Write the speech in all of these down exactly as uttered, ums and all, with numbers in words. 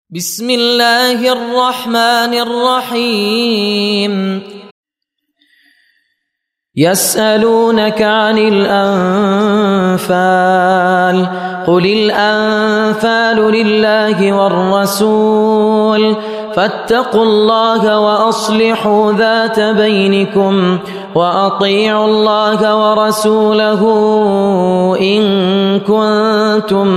بسم الله الرحمن الرحيم يسألونك عن الأنفال قل الأنفال لله والرسول فاتقوا الله وأصلحوا ذات بينكم وأطيعوا الله ورسوله إن كنتم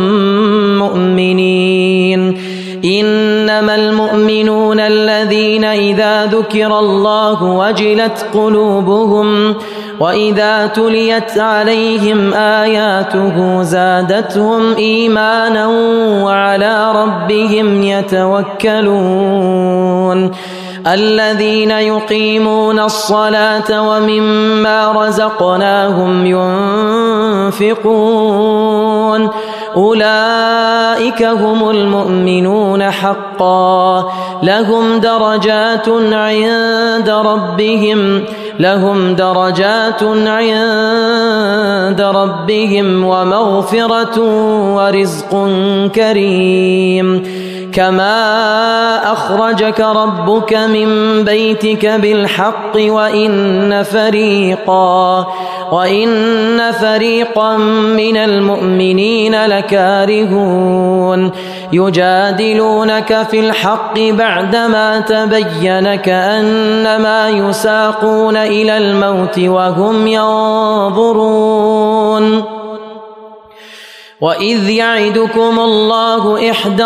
مؤمنين إنما المؤمنون الذين إذا ذكر الله وجلت قلوبهم وإذا تليت عليهم آياته زادتهم إيمانا وعلى ربهم يتوكلون الذين يقيمون الصلاة ومما رزقناهم ينفقون أولئك هم المؤمنون حقا لهم درجات عند ربهم لهم درجات عند ربهم ومغفرة ورزق كريم كما أخرجك ربك من بيتك بالحق وإن فريقا وإن فريقا من المؤمنين لكارهون يجادلونك في الحق بعدما تبين كأنما يساقون إلى الموت وهم ينظرون وإذ يعدكم الله إحدى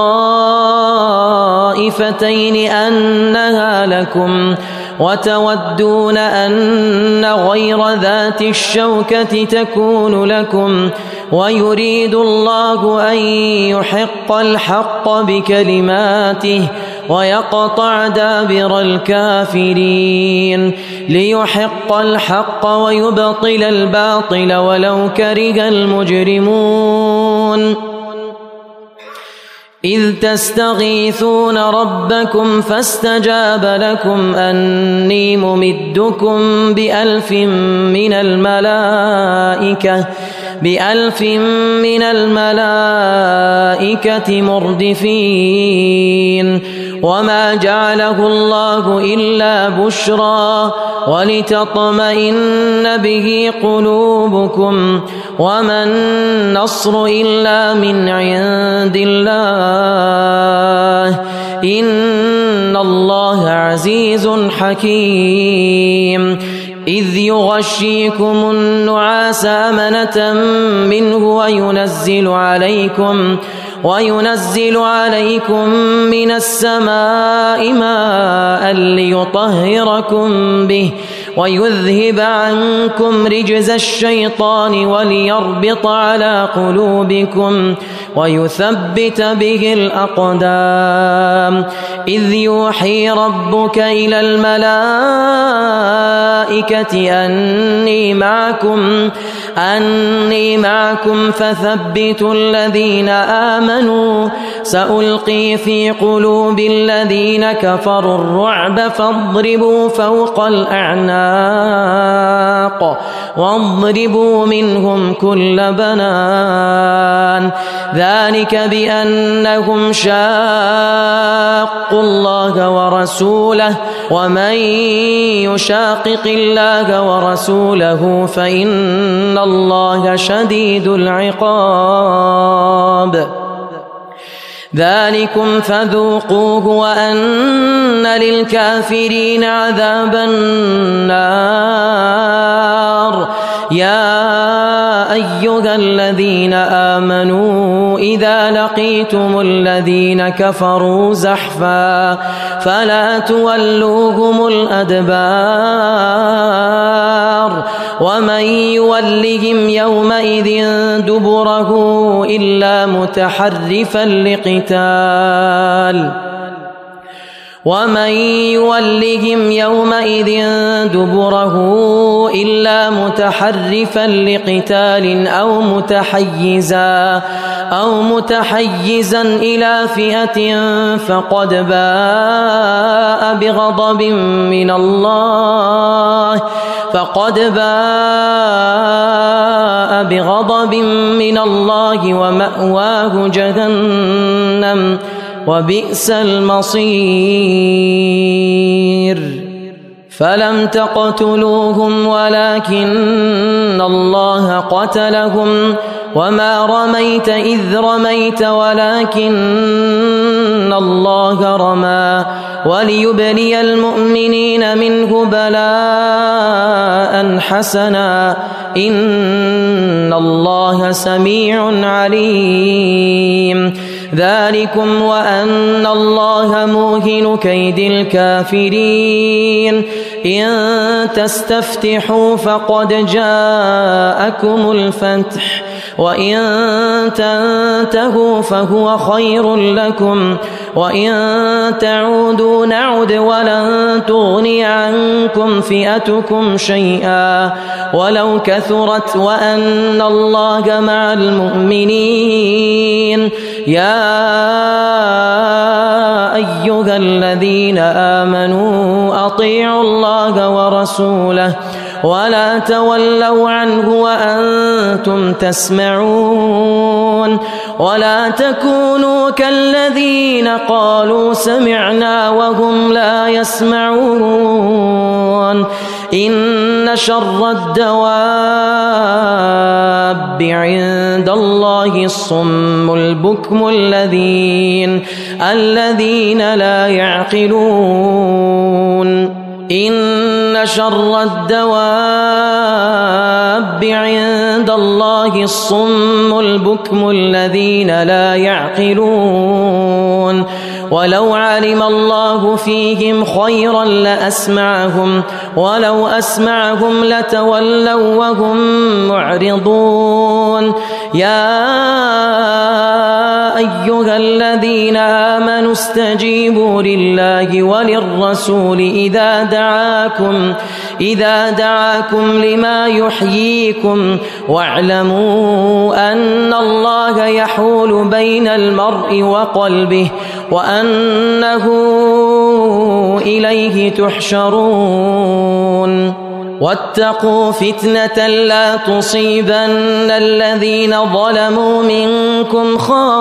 الطائفتين أنها لكم وتودون أن غير ذات الشوكة تكون لكم ويريد الله أن يحق الحق بكلماته ويقطع دابر الكافرين ليحق الحق ويبطل الباطل ولو كره المجرمون إذ تستغيثون ربكم فاستجاب لكم أني ممدكم بألف من الملائكة بألف من الملائكة مردفين وما جعله الله إلا بشرى ولتطمئن به قلوبكم وما النصر إلا من عند الله إن الله عزيز حكيم إذ يغشيكم النعاس أمنة منه وينزل عليكم وينزل عليكم من السماء ماء ليطهركم به ويذهب عنكم رجز الشيطان وليربط على قلوبكم ويثبت به الأقدام إذ يوحي ربك إلى الملائكة أني معكم أني معكم فثبتوا الذين آمنوا سألقي في قلوب الذين كفروا الرعب فاضربوا فوق الأعناق واضربوا منهم كل بنان ذلك بأنهم شاقوا الله ورسوله ومن يشاقق الله ورسوله فإن الله شديد العقاب ذلكم فذوقوه وأن للكافرين عذاب النار يا أيها الذين آمنوا إذا لقيتم الذين كفروا زحفا فلا تولوهم الأدبار ومن يولهم يومئذ دبره إلا متحرفا لقتال ومن يولهم يومئذ دبره إلا متحرفا لقتال أو متحيزا أو متحيزا إلى فئة فقد باء بغضب من الله فقد باء بغضب من الله ومأواه جهنم وبئس المصير فلم تقتلوهم ولكن الله قتلهم وما رميت إذ رميت ولكن الله رمى وليبلي المؤمنين منه بلاء حسنا إن الله سميع عليم ذلكم وأن الله موهن كيد الكافرين إن تستفتحوا فقد جاءكم الفتح وإن تنتهوا فهو خير لكم وإن تعودوا نعد ولن تغني عنكم فئتكم شيئا ولو كثرت وأن الله مع المؤمنين يا أيها الذين آمنوا أطيعوا الله ورسوله ولا تولوا عنه وأنتم تسمعون ولا تكونوا كالذين قالوا سمعنا وهم لا يسمعون إن شر الدواب عند الله الصم البكم الذين الذين لا يعقلون إن شر الدواب عند الله الصم البكم الذين لا يعقلون ولو علم الله فيهم خيرا لأسمعهم ولو أسمعهم لتولوا وهم معرضون يا أيها الذين آمنوا استجيبوا لله وللرسول إذا دعاكم إذا دعاكم لما يحييكم واعلموا أن الله يحول بين المرء وقلبه وأنه إليه تحشرون واتقوا فتنة لا تصيبن الذين ظلموا منكم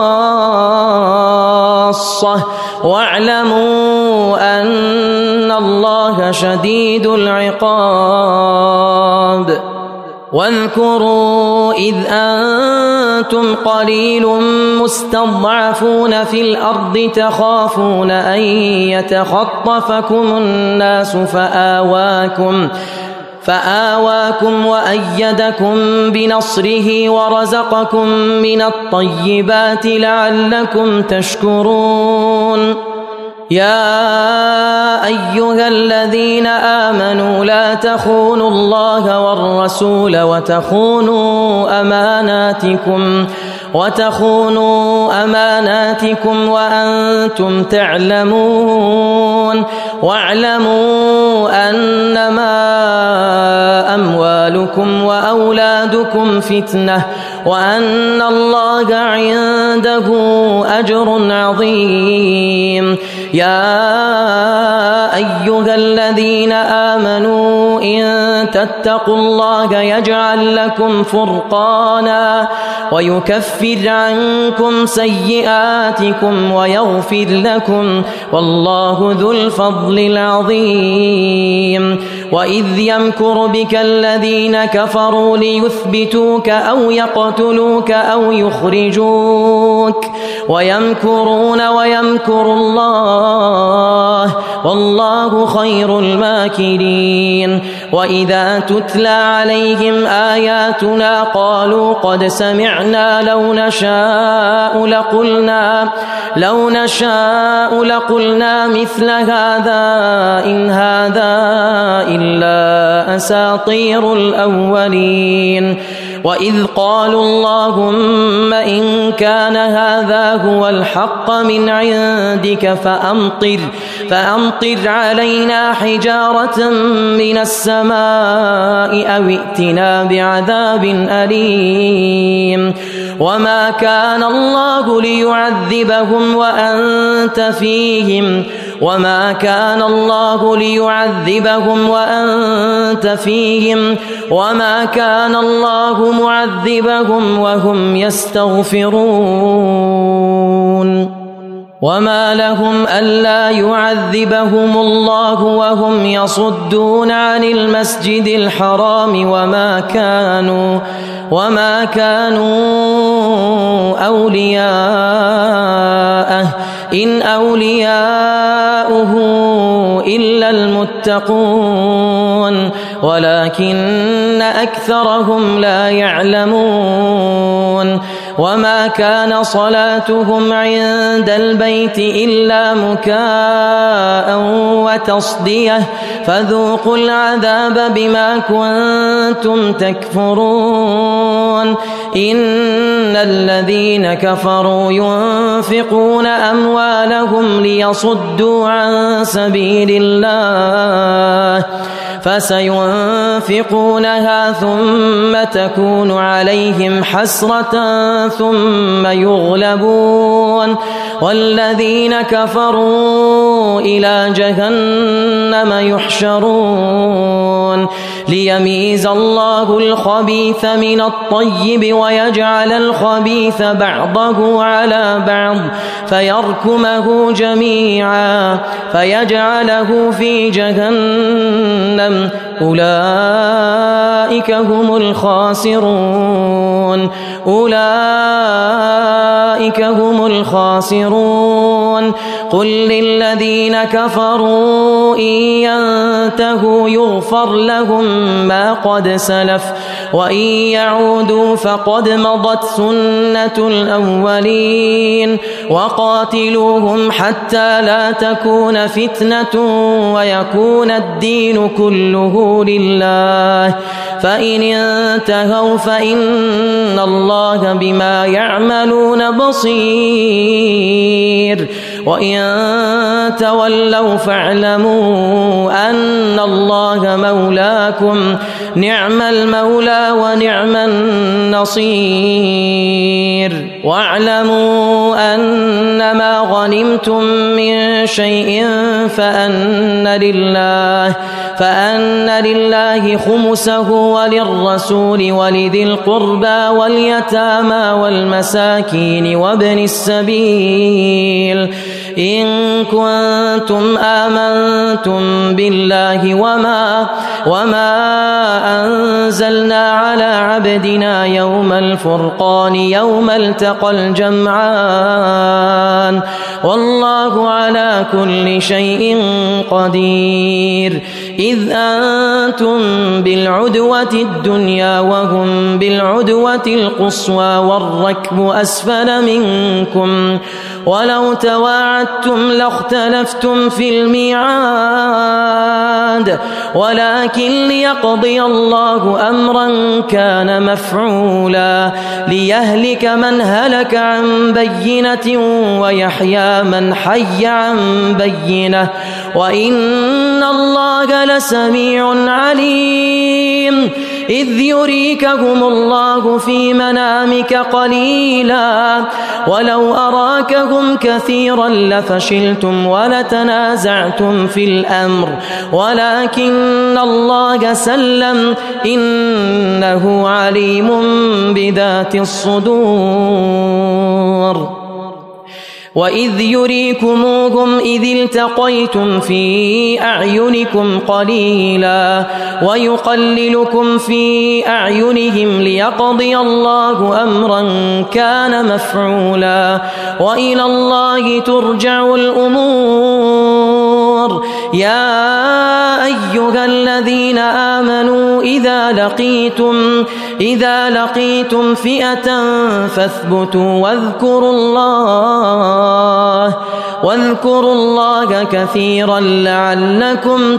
خاصة واعلموا أن الله شديد العقاب واذكروا إذ أنتم قليل مستضعفون في الأرض تخافون أن يتخطفكم الناس فآواكم فآواكم وأيدكم بنصره ورزقكم من الطيبات لعلكم تشكرون يا أيها الذين آمنوا لا تخونوا الله والرسول وتخونوا أماناتكم وتخونوا أماناتكم وأنتم تعلمون واعلموا أنما أموالكم وأولادكم فتنة وأن الله عنده أجر عظيم يا أيها الذين آمنوا إن تتقوا الله يجعل لكم فرقانا ويكفر عنكم سيئاتكم ويغفر لكم والله ذو الفضل العظيم وإذ يمكر بك الذين كفروا ليثبتوك أو يقتلوك أو يخرجوك ويمكرون ويمكر الله والله خير الماكرين وإذا تتلى عليهم آياتنا قالوا قد سمعنا لو نشاء لقلنا لو نشاء لقلنا مثل هذا إن هذا إلا أساطير الأولين وإذ قالوا اللهم إن كان هذا هو الحق من عندك فأمطر فأمطر علينا حجارة من السماء أو ائتنا بعذاب أليم وما كان الله ليعذبهم وأنت فيهم وما كان الله ليعذبهم وأنت فيهم وما كان الله معذبهم وهم يستغفرون وما لهم ألا يعذبهم الله وهم يصدون عن المسجد الحرام وما كانوا وما كانوا أولياءه إن أولياؤه إلا المتقون ولكن أكثرهم لا يعلمون وما كان صلاتهم عند البيت إلا مكاء وتصدية فذوقوا العذاب بما كنتم تكفرون إن الذين كفروا ينفقون أموالهم ليصدوا عن سبيل الله فسينفقونها ثم تكون عليهم حسرة ثم يغلبون والذين كفروا إلى جهنم يحشرون ليميز الله الخبيث من الطيب ويجعل الخبيث بعضه على بعض فيركمه جميعا فيجعله في جهنم أولئك هم الخاسرون أولئك هم الخاسرون قل للذين كفروا إن ينتهوا يغفر لهم ما قد سلف وإن يعودوا فقد مضت سنة الأولين وقاتلوهم حتى لا تكون فتنة ويكون الدين كله لله فإن انتهوا فإن الله بما يعملون بصير وإن تولوا فاعلموا أن الله مولاكم نعم المولى ونعم النصير واعلموا أنما غنمتم من شيء فأن لله فأن لله خمسه وللرسول ولذي القربى واليتامى والمساكين وابن السبيل إن كنتم آمنتم بالله وما وما أنزلنا على عبدنا يوم الفرقان يوم التقى الجمعان والله على كل شيء قدير إذ أنتم بالعدوة الدنيا وهم بالعدوة القصوى والركب أسفل منكم ولو تواعدتم لاختلفتم في الميعاد ولكن ليقضي الله أمرا كان مفعولا ليهلك من هلك عن بينة ويحيى من حي عن بينة وإن الله لسميع عليم إذ يريكهم الله في منامك قليلا ولو أراكهم كثيرا لفشلتم ولتنازعتم في الأمر ولكن الله سلم إنه عليم بذات الصدور وإذ يريكموهم إذ التقيتم في أعينكم قليلا ويقللكم في أعينهم ليقضي الله أمرا كان مفعولا وإلى الله ترجع الأمور يا أيها الذين آمنوا إذا لقيتم إذا لقيتم فئة فاثبتوا واذكروا الله واذكروا الله كثيرا لعلكم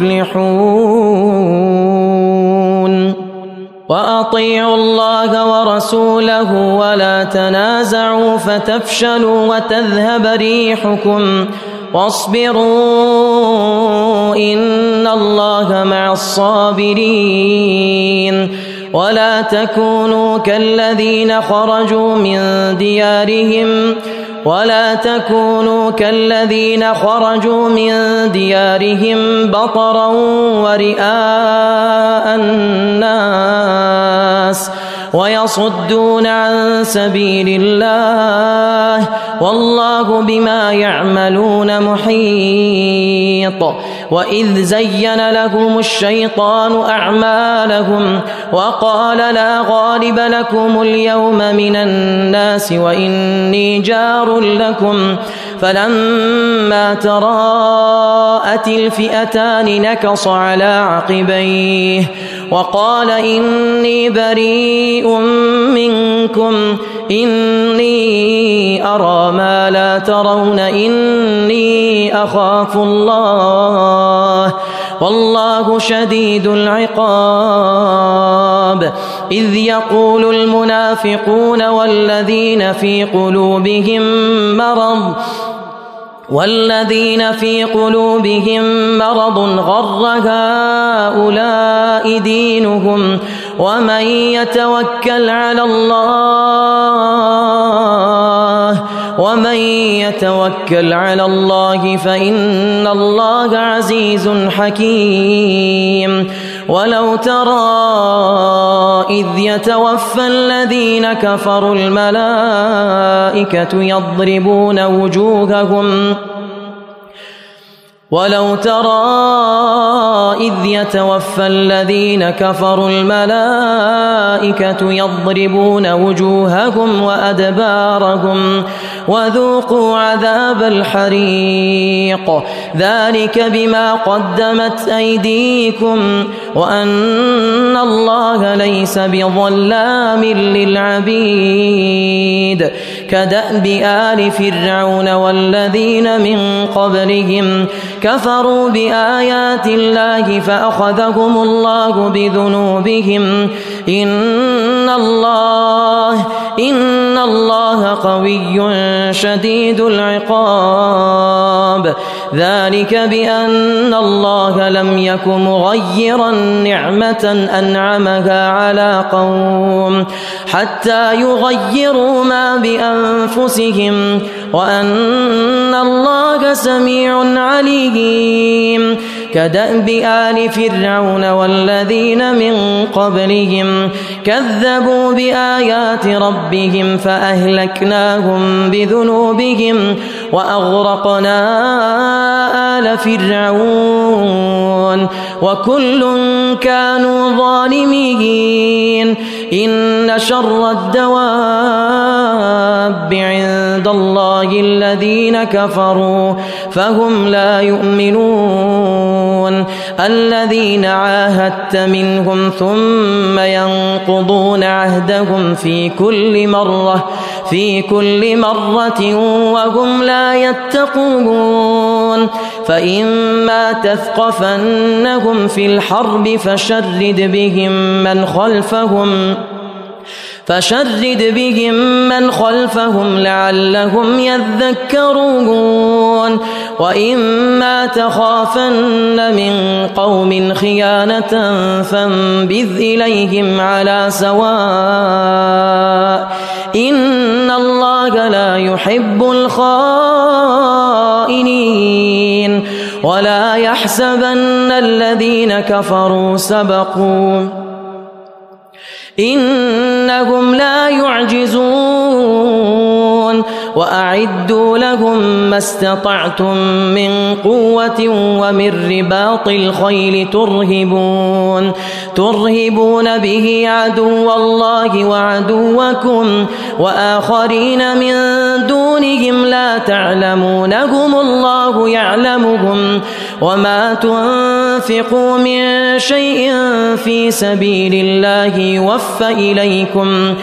تفلحون وأطيعوا الله ورسوله ولا تنازعوا فتفشلوا وتذهب ريحكم واصبروا إن الله مع الصابرين ولا تكونوا كالذين خرجوا من ديارهم ولا تكونوا كالذين خرجوا من ديارهم بطرا ورئاء الناس ويصدون عن سبيل الله والله بما يعملون محيط. وإذ زين لهم الشيطان أعمالهم وقال لا غالب لكم اليوم من الناس وإني جار لكم فلما تراءت الفئتان نكص على عقبيه وقال إني بريء منكم إني أرى ما لا ترون إني أخاف الله والله شديد العقاب. إذ يقول المنافقون والذين في قلوبهم مرض والذين في قلوبهم مرض غر هؤلاء دينهم ومن يتوكل على الله ومن يتوكل على الله فإن الله عزيز حكيم. ولو ترى إذ يتوفى الذين كفروا الملائكة يضربون وجوههم ولو ترى إذ يتوفى الذين كفروا الملائكة يضربون وجوههم وأدبارهم وذوقوا عذاب الحريق ذلك بما قدمت أيديكم وأن الله ليس بظلام للعبيد. كدأب آل فرعون والذين من قبلهم كفروا بآيات الله فأخذهم الله بذنوبهم إن الله إن الله قوي شديد العقاب. ذلك بأن الله لم يك مغيرا نعمة أنعمها على قوم حتى يغيروا ما بأنفسهم وأن الله سميع عليم. كدأب آل فرعون والذين من قبلهم كذبوا بآيات ربهم فأهلكناهم بذنوبهم وأغرقنا آل فرعون وكل كانوا ظالمين. إن شر الدواب عند الله الذين كفروا فهم لا يؤمنون الذين عاهدت منهم ثم ينقضون عهدهم في كل مرة في كل مرة وهم لا يتقون. فإما تثقفنهم في الحرب فشرد بهم من خلفهم فشرد بهم من خلفهم لعلهم يذكرون. وإما تخافن من قوم خيانة فانبذ إليهم على سواء إن الله لا يحب الخائنين. ولا يحسبن الذين كفروا سبقوا إنهم لا يعجزون. وأعدوا لهم ما استطعتم من قوة ومن رباط الخيل ترهبون ترهبون به عدو الله وعدوكم وآخرين من دونهم لا تعلمونهم الله يعلمهم. وما تنفقوا من شيء في سبيل الله يوفى إليكم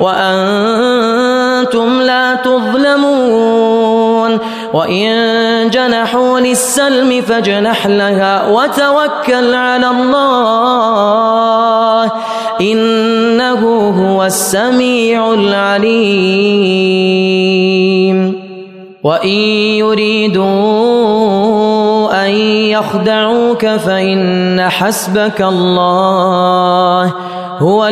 وأنتم لا تظلمون. وإن جنحوا للسلم فاجنح لها وتوكل على الله إنه هو السميع العليم. وإن يريدوا أن يخدعوك فإن حسبك الله هو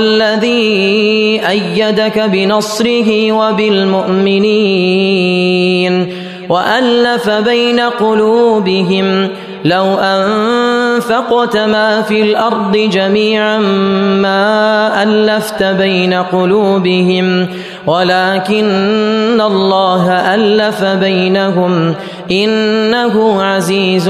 الذي أيدك بنصره وبالمؤمنين. وألف بين قلوبهم لو أنفقت ما في الأرض جميعا ما ألفت بين قلوبهم ولكن الله ألف بينهم إنه عزيز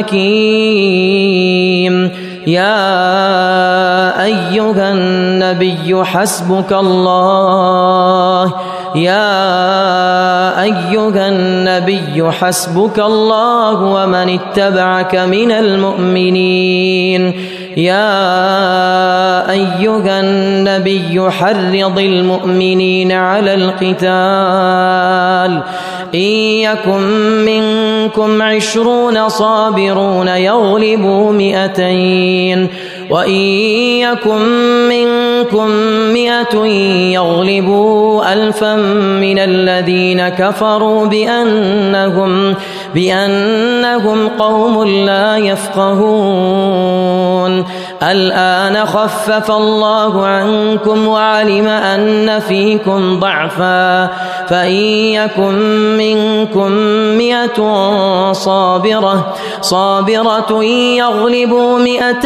حكيم. يا أيها النبي حسبك الله يا أيها النبي حسبك الله ومن اتبعك من المؤمنين. يا أيها النبي حرض المؤمنين على القتال إن يكن منكم عشرون صابرون يغلبوا مئتين وإن يكن منكم مئة يغلبوا ألفا من الذين كفروا بأنهم, بأنهم قوم لا يفقهون. الآن خفف الله عنكم وعلم أن فيكم ضعفا فإن يكن منكم مئة صابرة, صابرة يغلبوا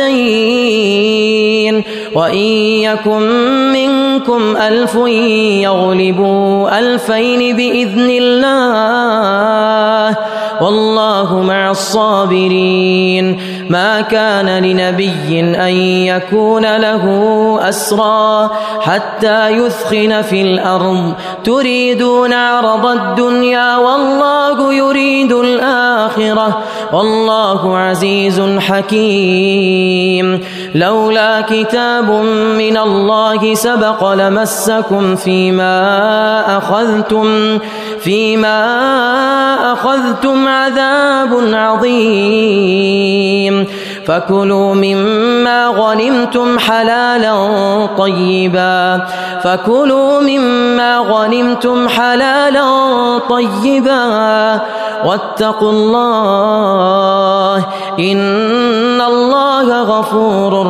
مئتين وإن يكن منكم ألف يغلبوا ألفين بإذن الله والله مع الصابرين. ما كان لنبي أن يكون له أسرى حتى يثخن في الأرض تريدون عرض الدنيا والله يريد الآخرة والله عزيز حكيم. لولا كتاب من الله سبق لمسكم فيما أخذتم فيما أخذتم عذاب عظيم. فكلوا مما غنمتم حلالا طيبا فكلوا مما غنمتم حلالا طيبا واتقوا الله إن الله غفور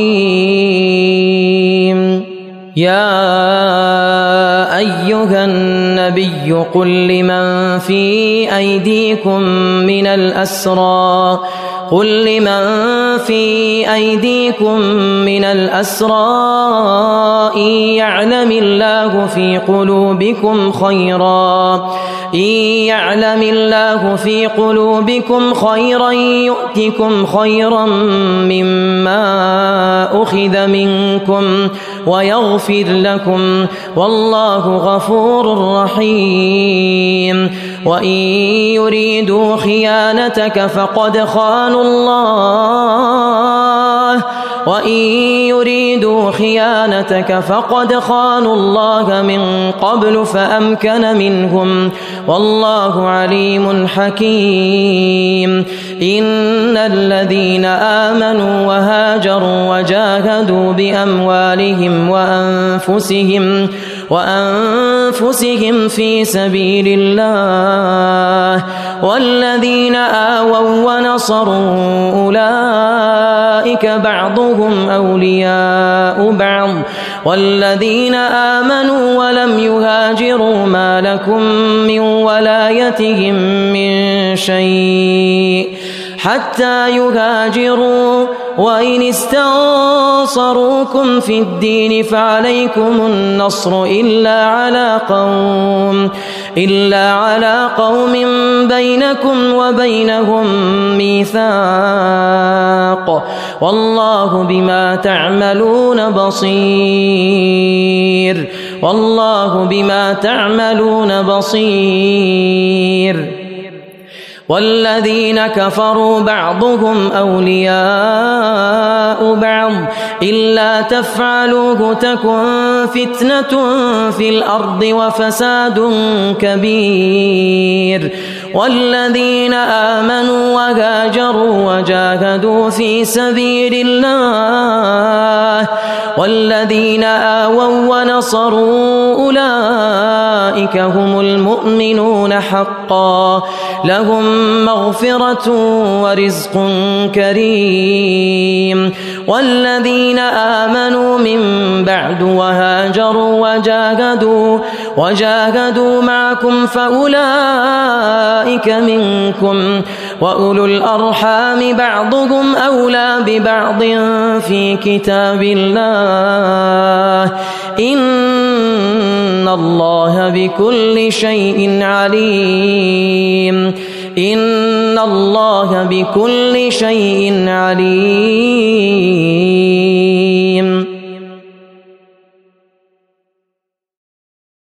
رحيم. يا أيها النبي قل لمن في أيديكم من الأسرى قل لمن في أيديكم من الأسرى إن يعلم الله في قلوبكم خيرا إن يعلم الله في قلوبكم خيرا يؤتكم خيرا مما أخذ منكم ويغفر لكم والله غفور رحيم. وإن يريدوا خيانتك فقد خانوا الله وإن يريدوا خيانتك فقد خانوا الله من قبل فأمكن منهم والله عليم حكيم. إن الذين آمنوا وهاجروا وجاهدوا بأموالهم وأنفسهم وأنفسهم في سبيل الله والذين آووا ونصروا أولئك بعضهم أولياء بعض والذين آمنوا ولم يهاجروا ما لكم من ولايتهم من شيء حتى يهاجروا وإن استنصروكم في الدين فعليكم النصر إلا على قوم إلا على قوم بينكم وبينهم ميثاق والله بما تعملون بصير والله بما تعملون بصير. والذين كفروا بعضهم أولياء بعض إلا تفعلوه تكن فتنة في الأرض وفساد كبير. والذين آمنوا وهاجروا وجاهدوا في سبيل الله والذين آووا ونصروا أولئك هم المؤمنون حقا لهم مغفرة ورزق كريم. والذين آمنوا من بعد وهاجروا وجاهدوا وجاهدوا معكم فأولئك منكم وأولو الأرحام بعضهم أولى ببعض في كتاب الله إن الله بكل شيء عليم إن الله بكل شيء عليم